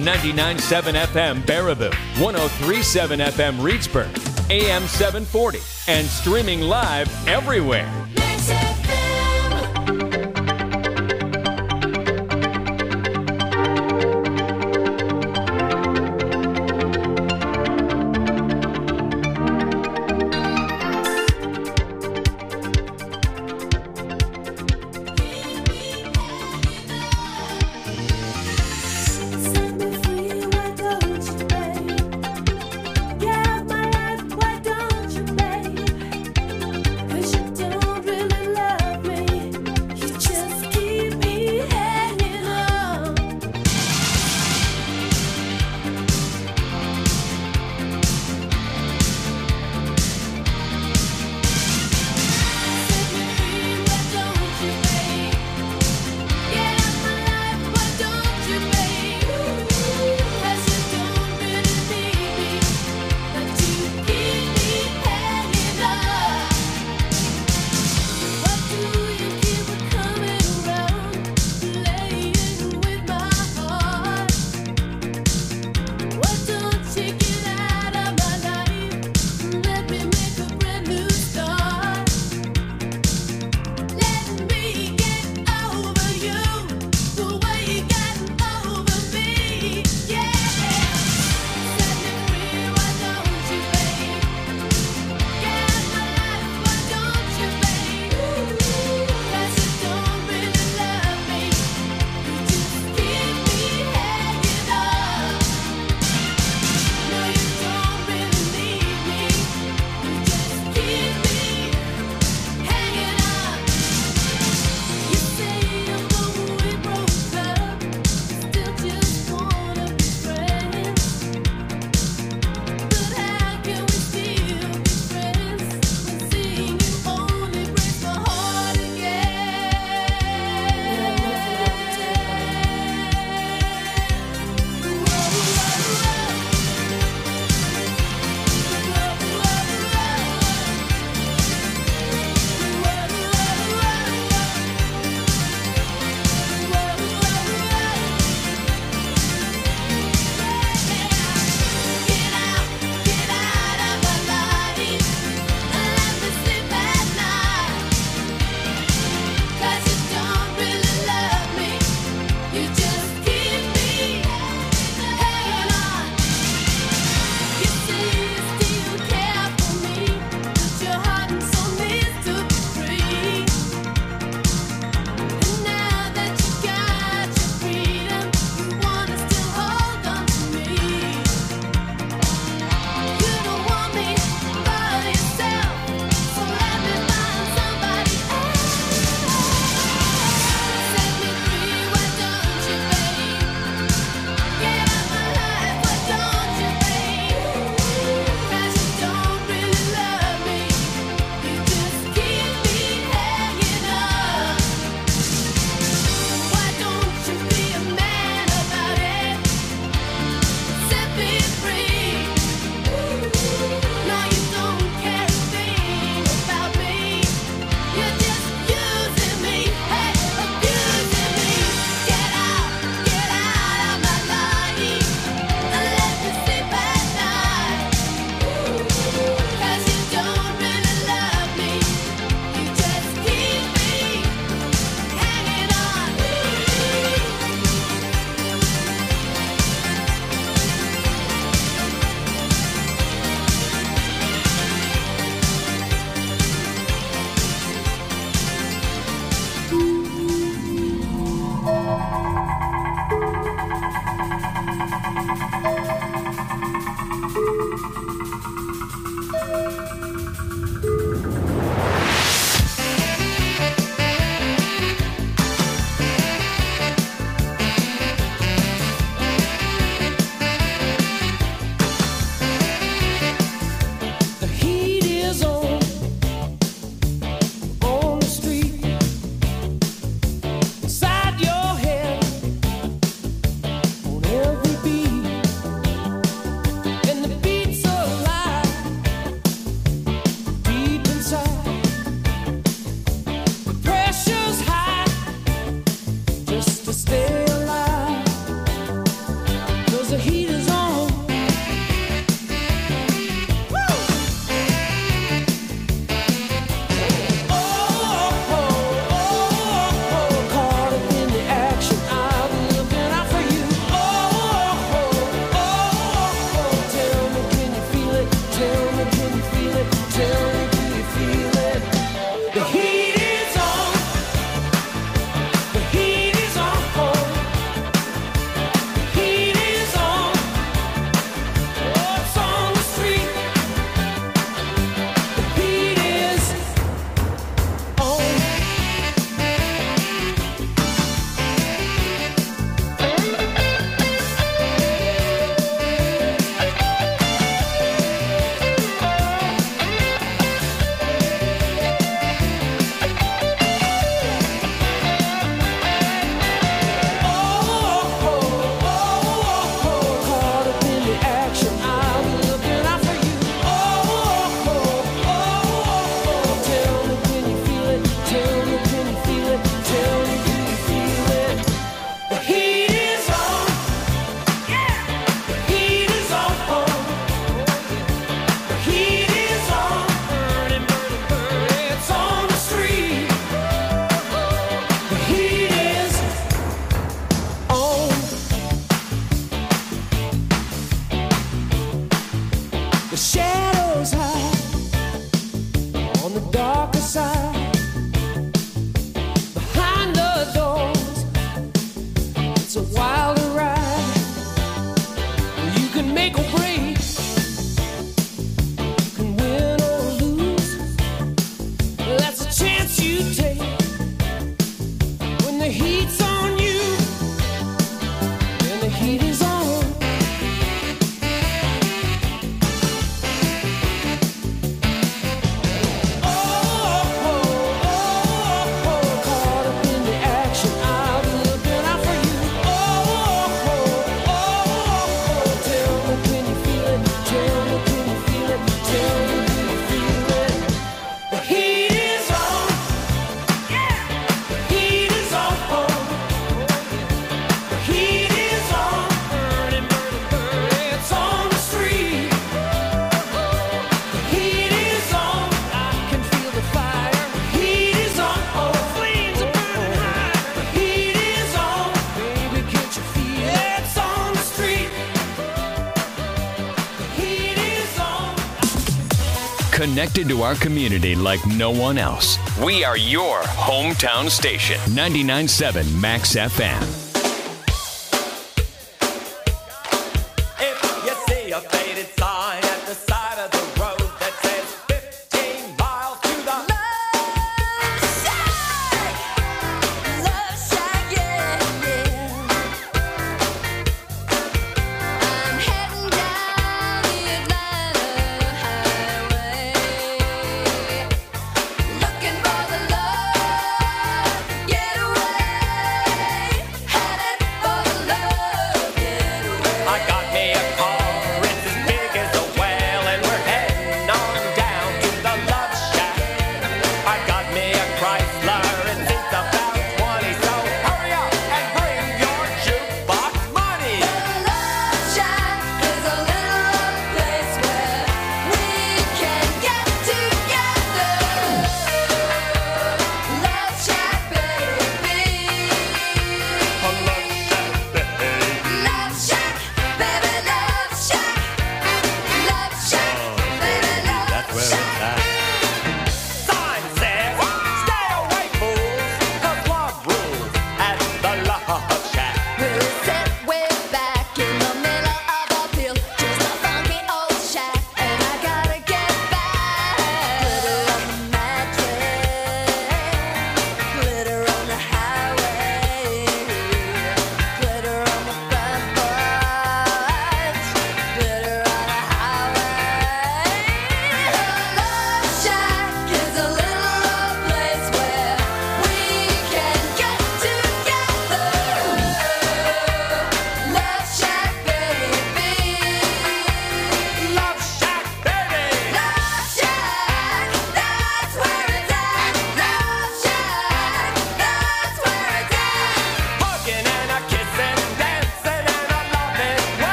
99.7 FM Baraboo, 103.7 FM Reedsburg, AM 740, and streaming live everywhere. shadows hide on the darker side. Behind the doors, it's a wilder ride. You can make or break, you can win or lose. That's a chance you take when the heat's on you, when the heat is on. Connected to our community like no one else. We are your hometown station. 99.7 Max FM. If you see a faded sign at the side of the road that says 15 miles to the Love shack, yeah, yeah. I'm heading down the Atlanta highway, looking for the love getaway. Hey,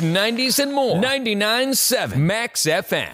80s, 90s, and more. 99.7 Max FM.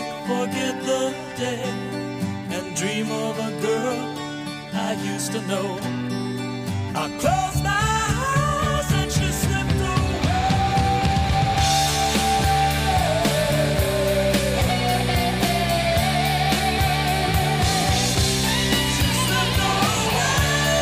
forget the day and dream of a girl I used to know. I closed my eyes and she slipped away. She slipped away.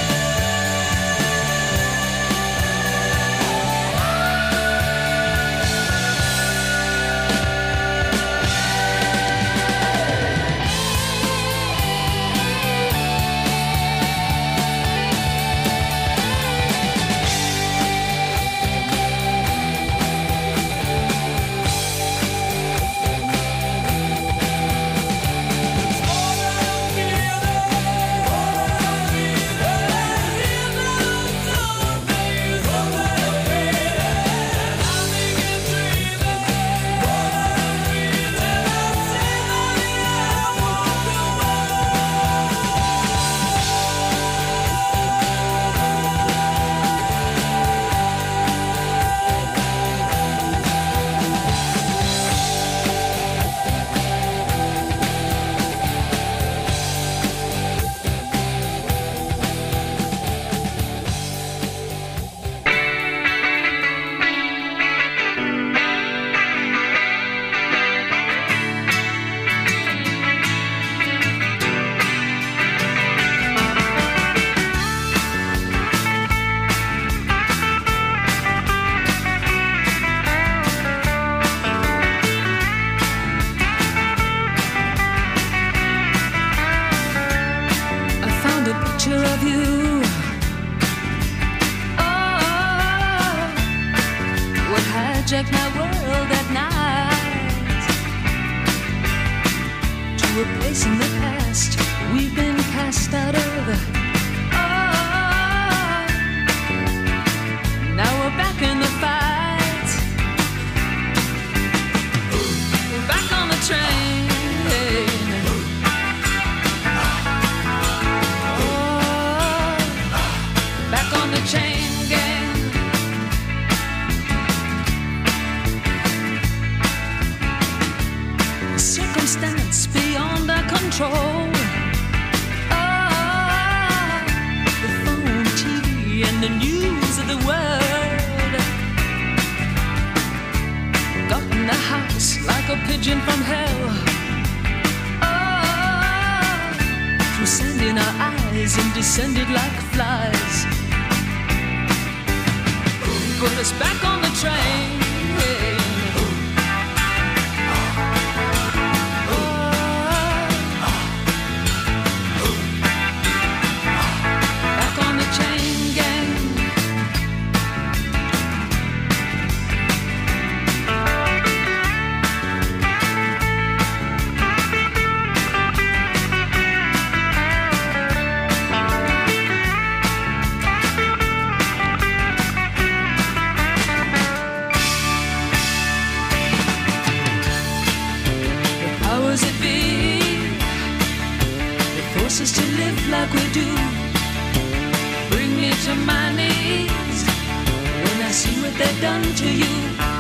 Of you, oh, what hijacked my world at night to a place in the past we've been cast out of. Oh, now we're back in the fight. We're back on the train. Back on the chain gang. Circumstance beyond our control. Oh, the phone, TV, and the news of the world got in the house like a pigeon from hell. Oh, through sand in our eyes and descended like flies. Put us back on the train. Back on the chain gang. Us to live like we do. Bring me to my knees when I see what they've done to you.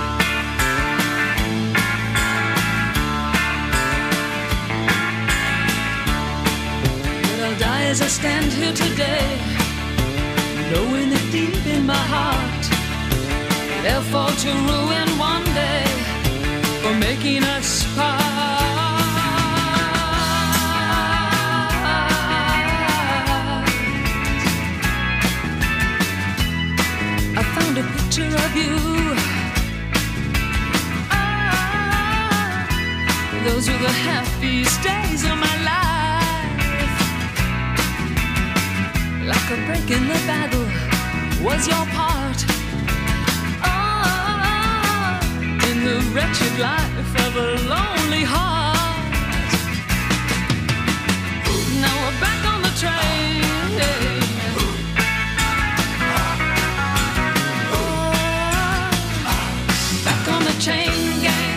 But I'll die as I stand here today, knowing that deep in my heart they'll fall to ruin one day for making us part. A picture of you. Ah, those were the happiest days of my life. Like a break in the battle was your part. Ah, in the wretched life of a lonely heart. Now we're back on the train. Chain gang.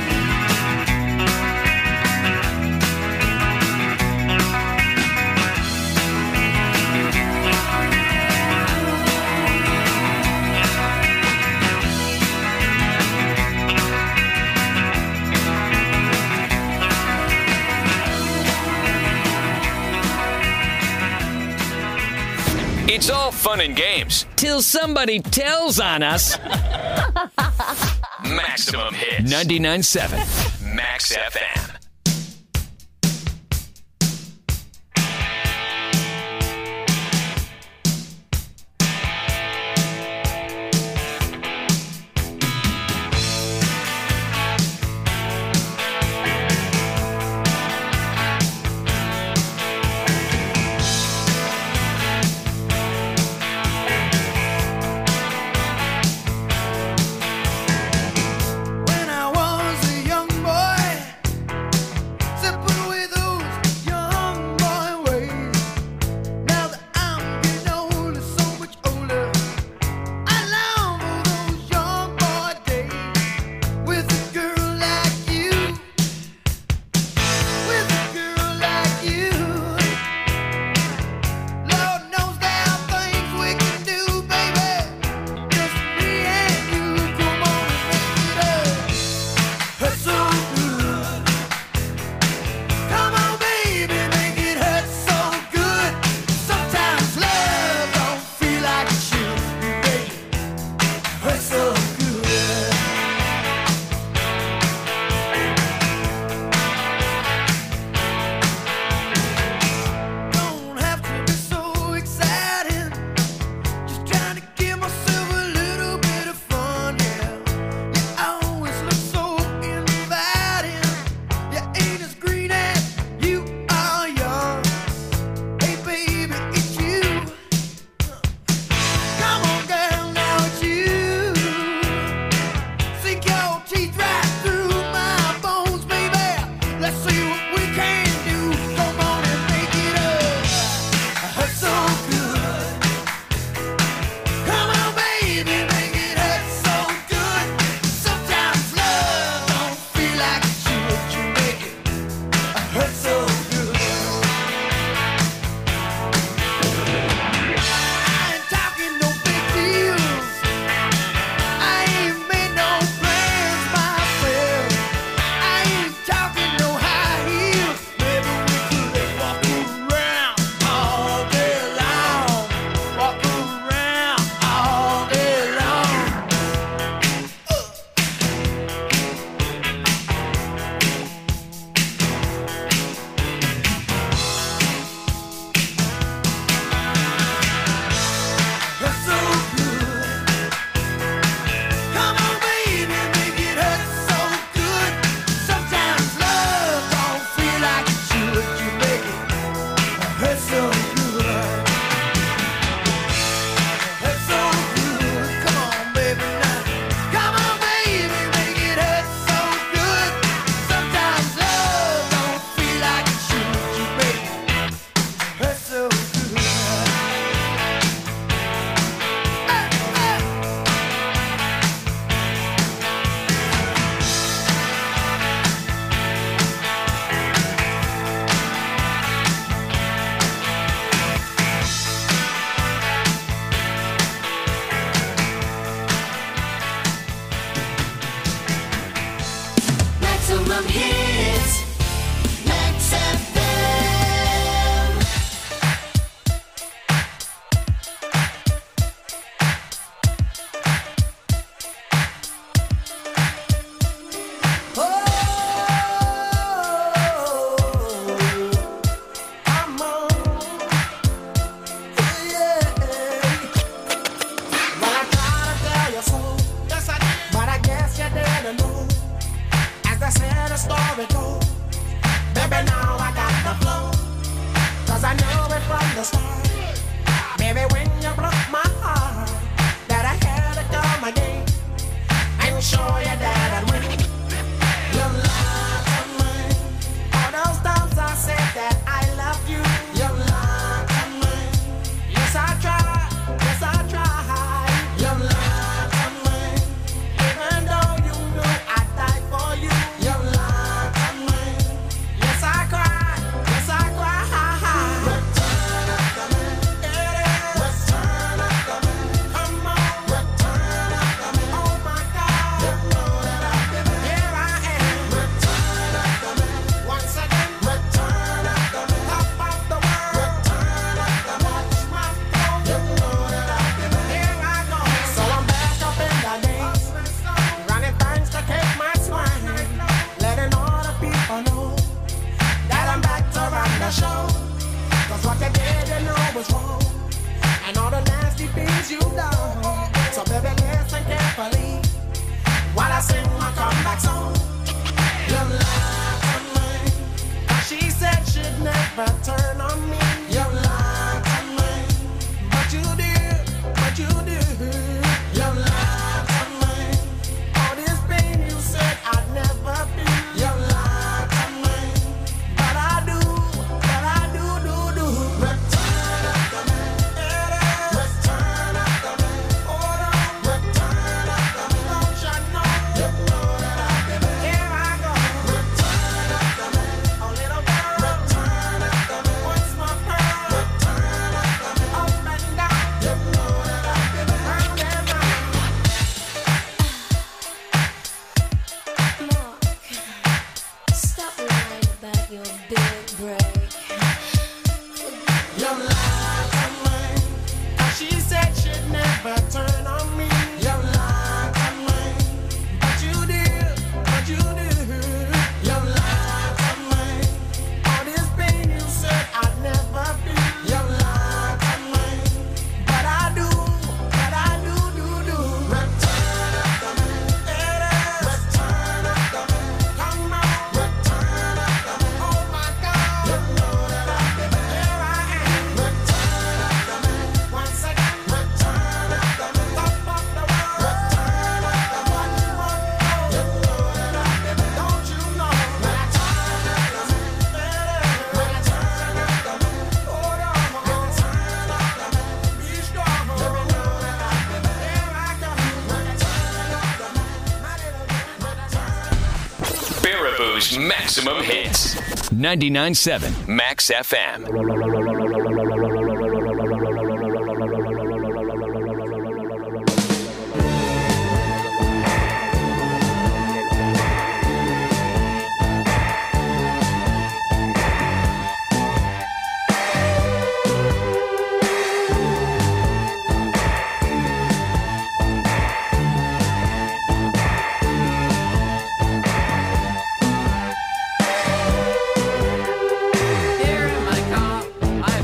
It's all fun and games. Till somebody tells on us. Maximum Hits. 99.7 Max FM. When I was a young boy, sipping with those young boy ways. Now that I'm getting older, so much older, I long for those young boy days with a girl like you, with a girl like you. Lord knows there are things we can do, baby. Just me and you. Come on and make it up. Hurt so good. Come on, baby, make it hurt so good. Sometimes love don't feel like it should, baby. Hurt so good. Don't have to be so exciting. Just trying to give myself a little bit of fun, yeah. You always look so inviting. You ain't as green as you are young. Hey, baby, it's you. Come on, girl, now it's you. Sink your teeth right through my bones, baby. Let's see what we can do. Come on and make it up. Hurt so good. Come on, baby, make it hurt so good. Sometimes love don't feel like it should. You make it hurt so good. I ain't talking no big deals. I ain't made no plans myself. I ain't talking no high heels. Maybe we could walk around all day long. Walk around all day long. Hurt so good. Come on, baby, make it hurt so good. Sometimes love don't feel like it should. You make it hurt so good. Hurt so good. Come on, baby, now. Come on, baby, make it hurt so good. Sometimes love don't feel like it should. You make it hurt so good. Maximum hits. Max FM. Come on. Yeah. Well, I tried to tell you so. Yes, I did. But I guess you didn't know. As they said, the story goes. Baby, now I got the flow. 'Cause I knew it from the start. Baby, when you broke my heart, that I had to come again and show you that I'd win. You lied to me. All those times I said that I loved you. You lied to me. Yes, I tried. Yes, I tried. You lied to me. Even though you knew I'd die for you. You lied to me. Yes, I cried. Yes, I cried. Return of the man. It is. show. Cause what you did, you know was wrong. And all the nasty things you done. So baby, listen carefully while I sing my comeback song. You lied to me. She said she'd never turn on me. You lied to me. But you did, but you did. You lied to me. All this pain you said I'd never feel. You lied to me. But I do. Return after me. Return after me. Hold on. Return after me. Don't you know? You know that I've been there. Here I go. Return after me. A little girl. Return after me. What's my pearl? Return after me. Up and down. You know that I've been there. And then Mark, stop lying about your big break. you lied to me. She said she'd never turn on me. You lied to me. But you did, but you did. You lied to me. All this pain you said I'd never feel. You lied to me. But I do. Return after me. Return after me. Come on. Return after me. Oh my God. You know that I've been there. Here I am. Return after me. Once again. Return after me. Top of the world. Return after me. One more. You know that I've been there. Don't you know? Return after me. Return after me. Hold on. Return after me. Be strong. You know that I've been there. Here I come. Return after me. My little girl. Return. Baraboo's Maximum Hits. 99.7 Max FM. Here in my car, I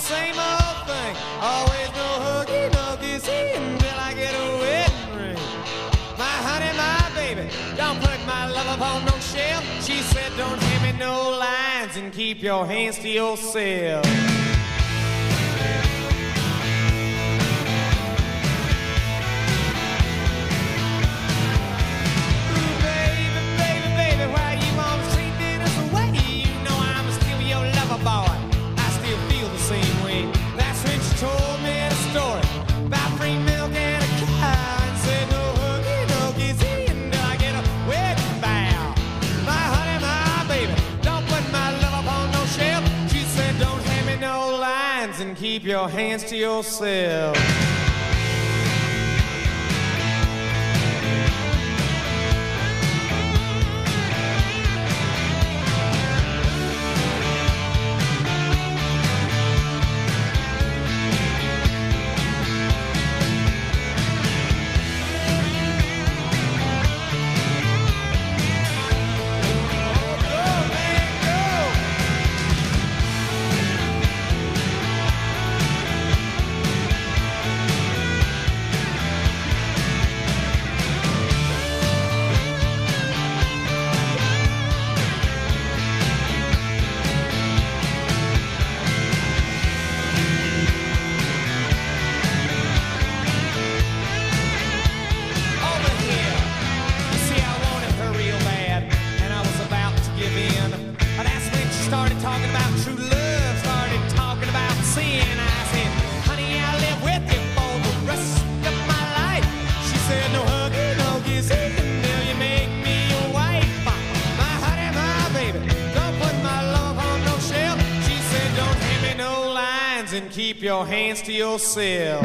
same old thing. Always no huggy, no kissy until I get a wedding ring. My honey, my baby, don't put my love upon no shelf. She said don't hand me no lines and keep your hands to yourself. And keep your hands to yourself. And keep your hands to yourself.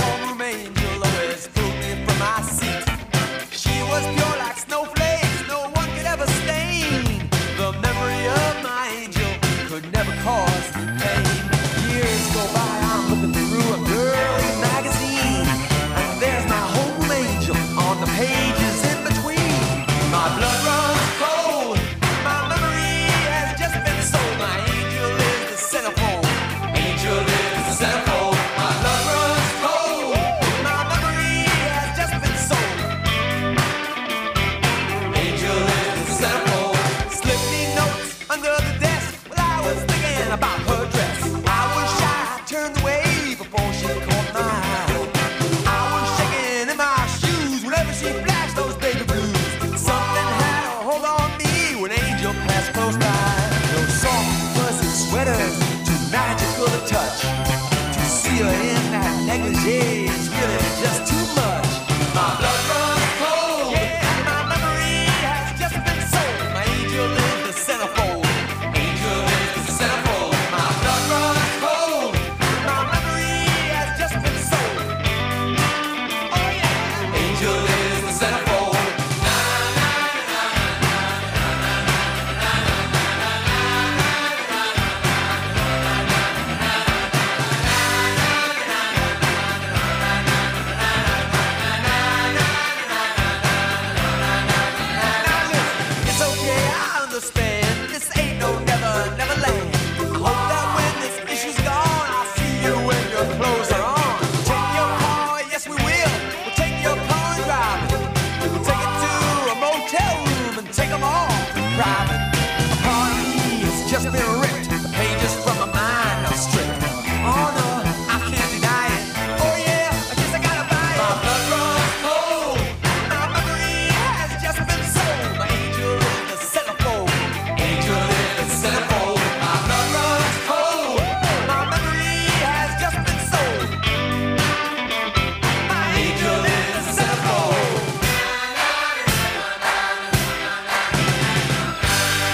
Homeroom angel always pulled me from my seat. She was pure like snowflakes, no private. A part of me has just been ripped. The pages from my mind are stripped. Oh no, I can't deny it. Oh yeah, I guess I gotta buy it. My blood runs cold. My memory has just been sold. My angel in the centerfold. Angel in the centerfold. My blood runs cold. My memory has just been sold. My angel in the centerfold.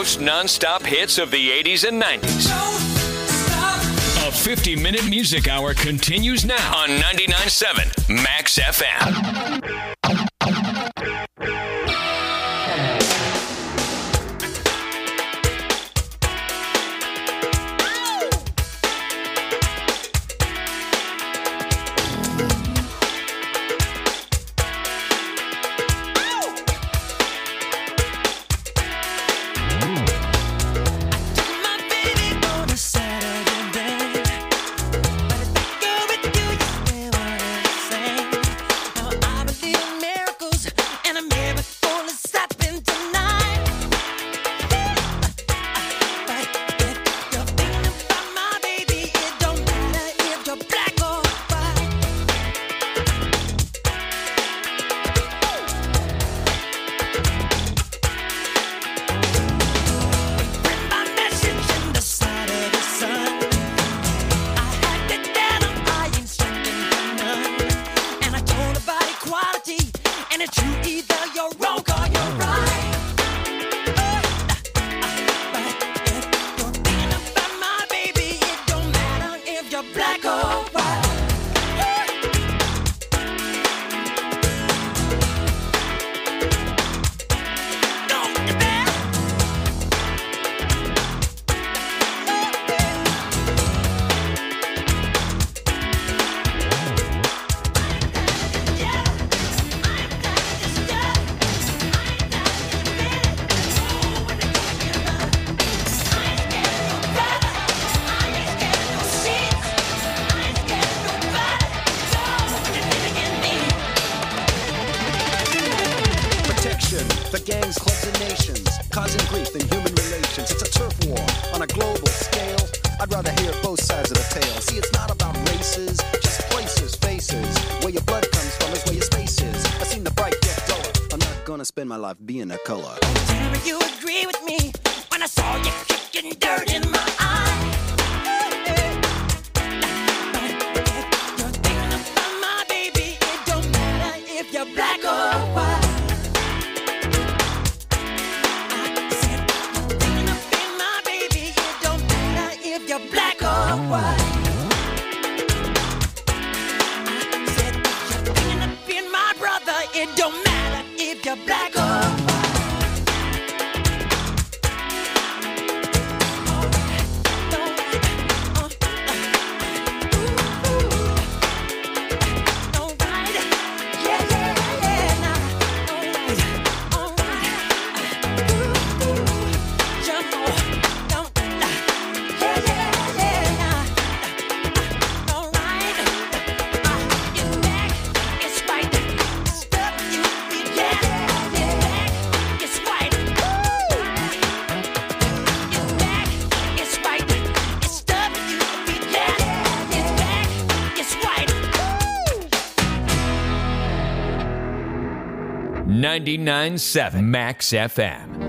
most non-stop hits of the 80s and 90s. A 50-minute music hour continues now on 99.7 Max FM. Spend my life being a color. Tell me you agree with me when I saw you kicking dirt in my eye. You're thinking about my baby. It don't matter if you're black or white. I said you're thinking about my baby. It don't matter if you're black or white. I said you're thinking about my brother. It don't matter if you're black or white. .997 Max FM.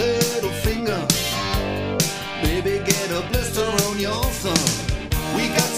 Maybe get a blister on your thumb. We got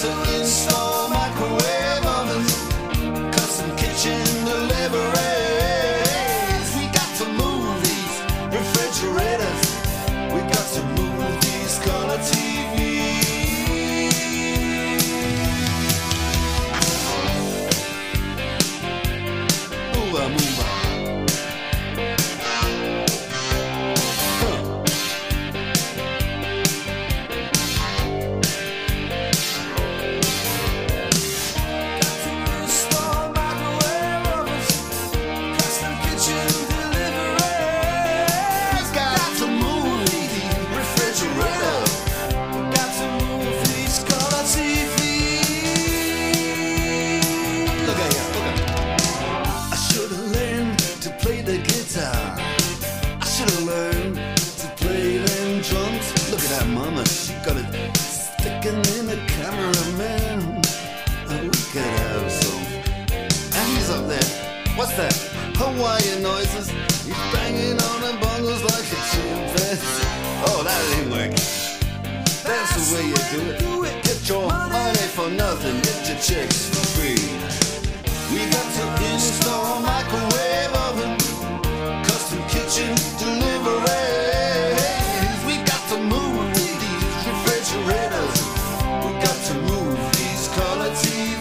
What's that? Hawaiian noises. He's banging on them bongos like a chimpanzee. Oh, that ain't working. That's the way you do it. Get your money for nothing. Get your chicks for free. We got to install a microwave oven, custom kitchen deliveries. We got to move these refrigerators. We got to move these color TVs.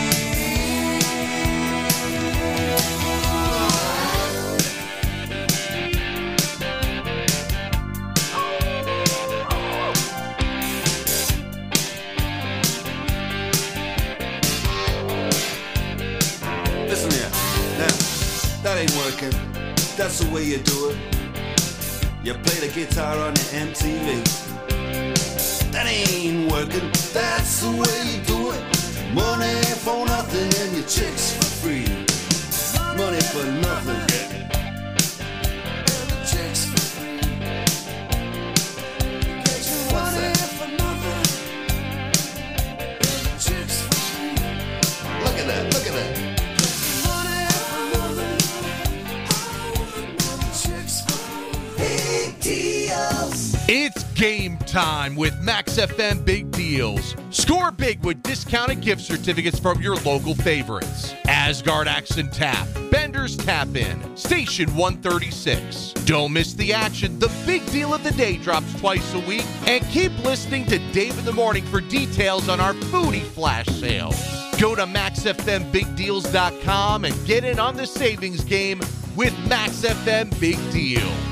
Listen here, now, that ain't working. That's the way you do it. You play the guitar on the MTV. That ain't working. That's the way you do it. Money for nothing and your chicks for free. Money for nothing. And the chicks for free. What's that? Chicks for free. Look at that, look at that. It's game time with Max FM Big Deals. Score big with discounted gift certificates from your local favorites. Asgard Axe and Tap, Bender's Tap In, Station 136. Don't miss the action. The big deal of the day drops twice a week. And keep listening to Dave in the Morning for details on our foodie flash sales. Go to maxfmbigdeals.com and get in on the savings game with Max FM Big Deals.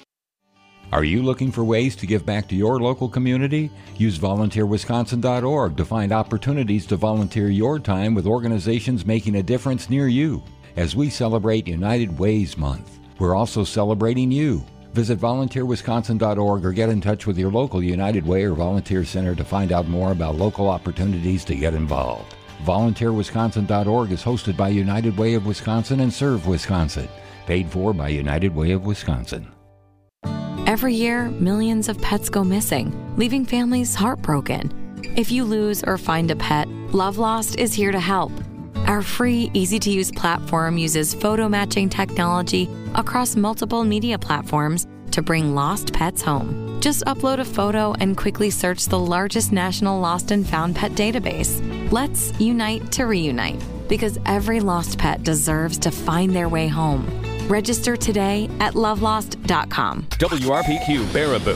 Are you looking for ways to give back to your local community? Use volunteerwisconsin.org to find opportunities to volunteer your time with organizations making a difference near you. As we celebrate United Ways Month, we're also celebrating you. Visit volunteerwisconsin.org or get in touch with your local United Way or Volunteer Center to find out more about local opportunities to get involved. VolunteerWisconsin.org is hosted by United Way of Wisconsin and Serve Wisconsin. Paid for by United Way of Wisconsin. Every year, millions of pets go missing, leaving families heartbroken. If you lose or find a pet, Love Lost is here to help. Our free, easy-to-use platform uses photo matching technology across multiple media platforms to bring lost pets home. Just upload a photo and quickly search the largest national lost and found pet database. Let's unite to reunite, because every lost pet deserves to find their way home. Register today at lovelost.com. WRPQ Baraboo.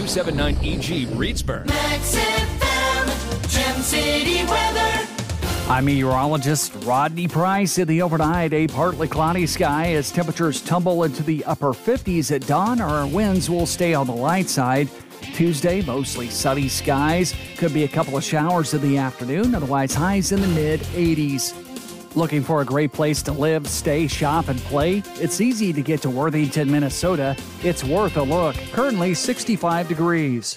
W279EG Reedsburg. Max FM, Gem City weather. I'm meteorologist Rodney Price. In the overnight, a partly cloudy sky as temperatures tumble into the upper 50s at dawn. Our winds will stay on the light side. Tuesday, mostly sunny skies. Could be a couple of showers in the afternoon. Otherwise, highs in the mid-80s. Looking for a great place to live, stay, shop, and play? It's easy to get to Worthington, Minnesota. It's worth a look. Currently 65 degrees.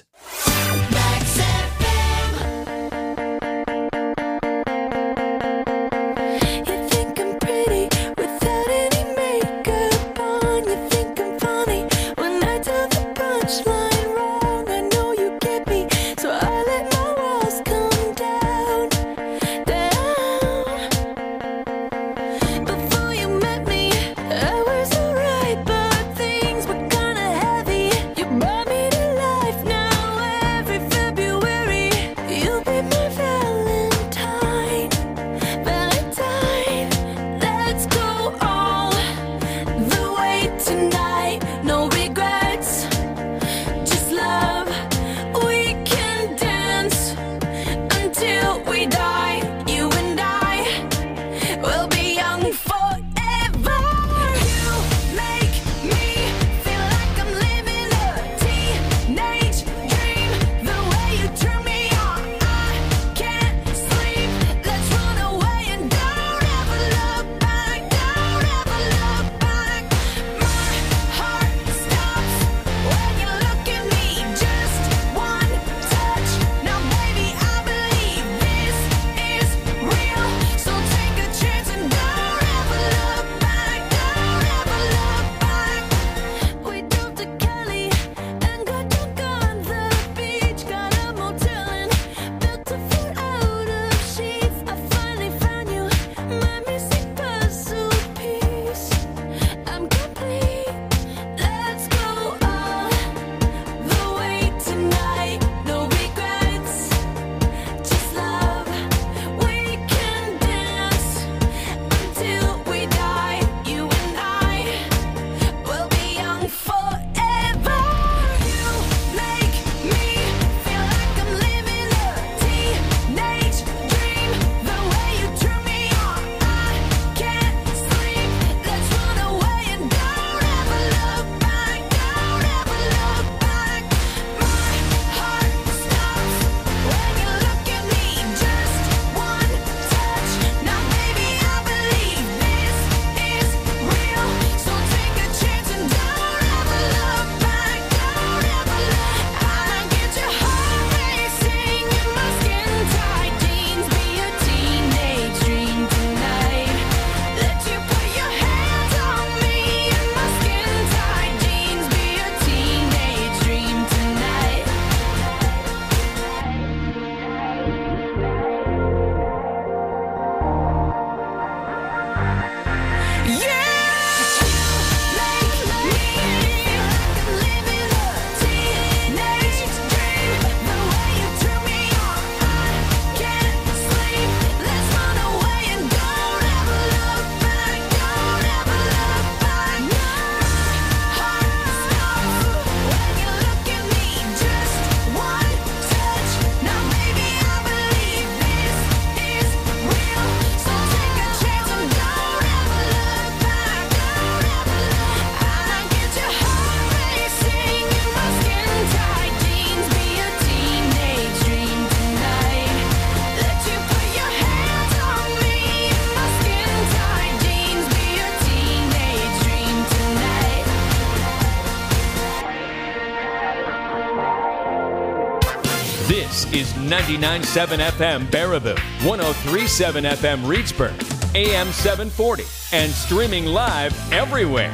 This is 99.7 FM Baraboo, 103.7 FM Reedsburg, AM 740, and streaming live everywhere.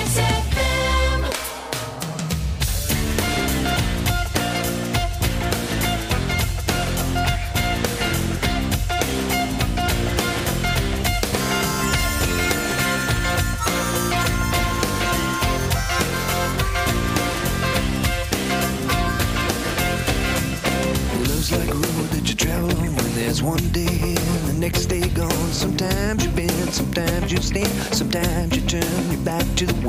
There's one day here, the next day gone. Sometimes you bend, sometimes you stand, sometimes you turn your back to the